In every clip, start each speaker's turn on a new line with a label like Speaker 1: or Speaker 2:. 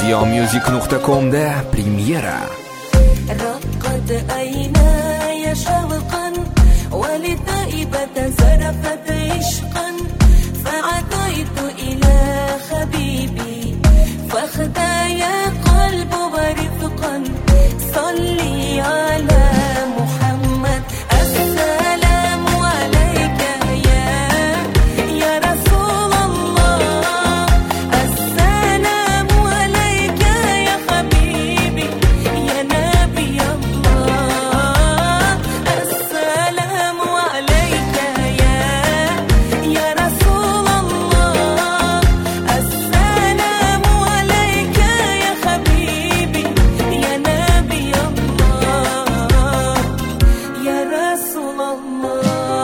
Speaker 1: siyamusic.com ده بريميرا.
Speaker 2: رقت عيناي شوقا ولطيبة زرفت عشقا فعطيت إلى حبيبي فاخدايا قلب ورفقا صلي على محمد. السلام عليك يا رسول الله. السلام عليك يا حبيبي يا نبي الله. السلام عليك يا رسول الله. السلام عليك يا حبيبي يا نبي الله يا رسول الله.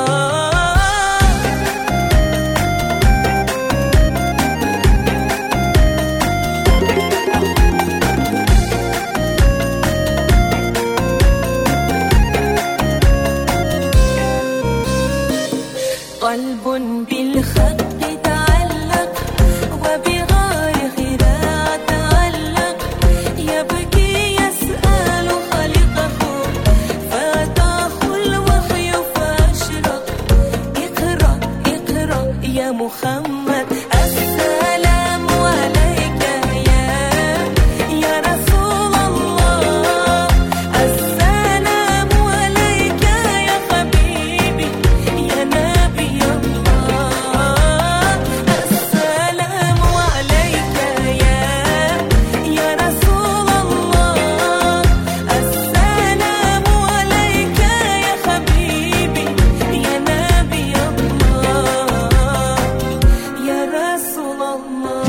Speaker 2: قلب بالخط تعلق وبغار خداع تعلق يبكي يسأل خالقه فأتاه الوحي فأشرق. اقرأ اقرأ يا محمد. السلام عليك يا رسول الله. السلام عليك يا حبيبي يا نبي الله. السلام عليك يا رسول الله. السلام عليك يا حبيبي يا نبي الله يا رسول الله.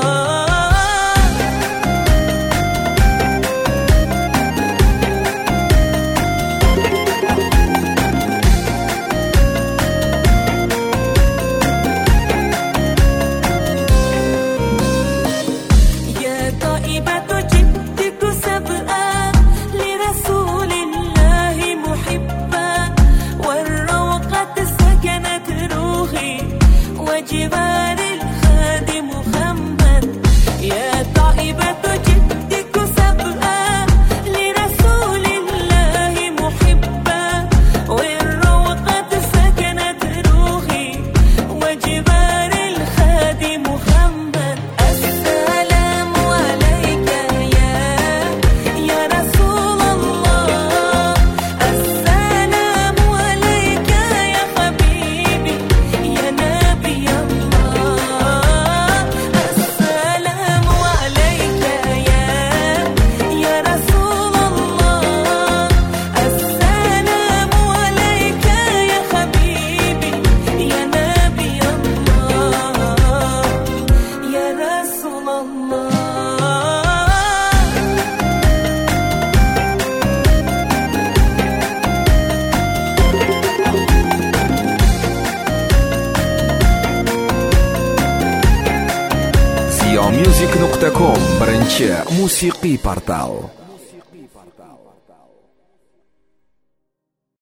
Speaker 2: يا طائبة جدك سبقا لرسول الله محبا والروقة سكنت روحي وجبال الخادم محمد. يا طائبة جدك سبقا لرسول الله محبا والروقة سكنت روحي وجبال الخادم محمد. السلام عليك يا رسول الله. السلام عليك يا حبيبي يا نبي الله. السلام عليك يا رسول الله. السلام عليك يا حبيبي يا نبي الله يا رسول الله.
Speaker 1: siyamusic.com birinchi musiqiy portal.